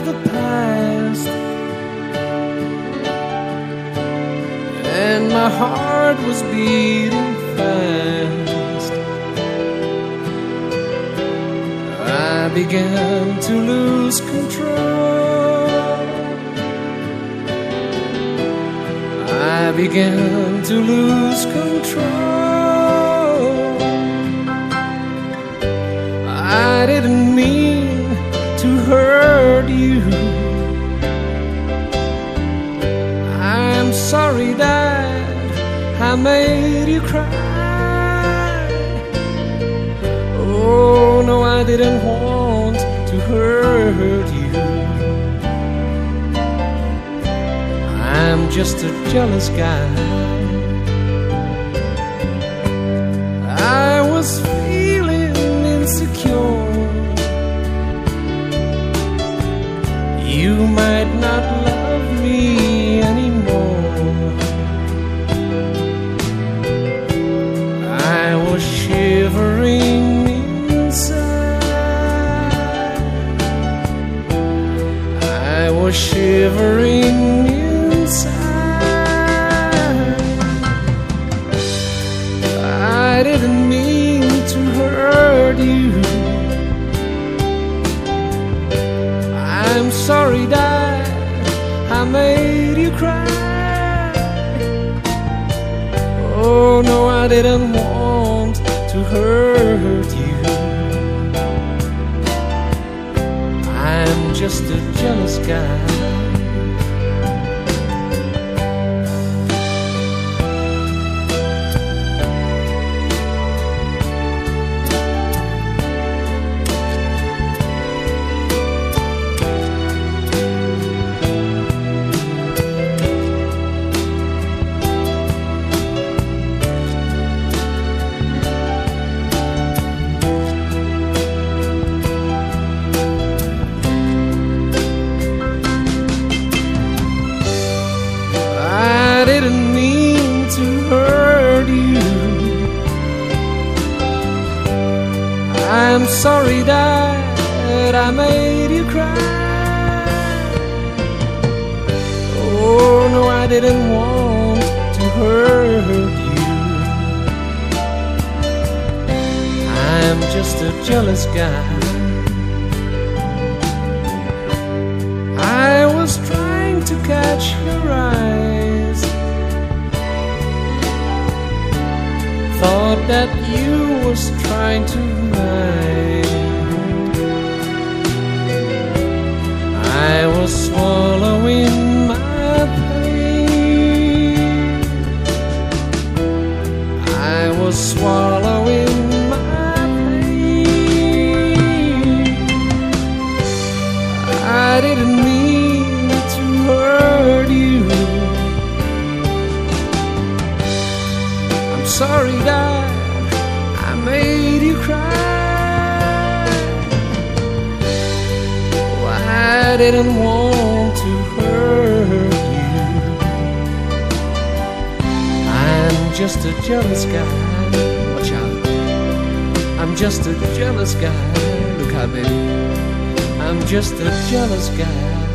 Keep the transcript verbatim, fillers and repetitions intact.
the past, and my heart was beating fast. I began to lose control. I began to lose control. I didn't mean to hurt you. I'm sorry that I made you cry. Oh no, I didn't want to hurt you. I'm just a jealous guy. I was feeling insecure. You might not love me anymore. I was shivering inside. I was shivering inside. I didn't mean to hurt you. I'm sorry that I made you cry. Oh no, I didn't want to hurt you. I'm just a jealous guy. I didn't mean to hurt you. I'm sorry that I made you cry. Oh no, I didn't want to hurt you. I'm just a jealous guy. I was trying to catch your eyes, thought that you was trying to hide. I was swallowing my pain. I was swallowing my pain. I didn't mean to hurt you. I'm sorry that I made you cry. Oh, I didn't want to hurt you. I'm just a jealous guy. Watch out. I'm just a jealous guy. Look out, baby. I'm just a jealous guy.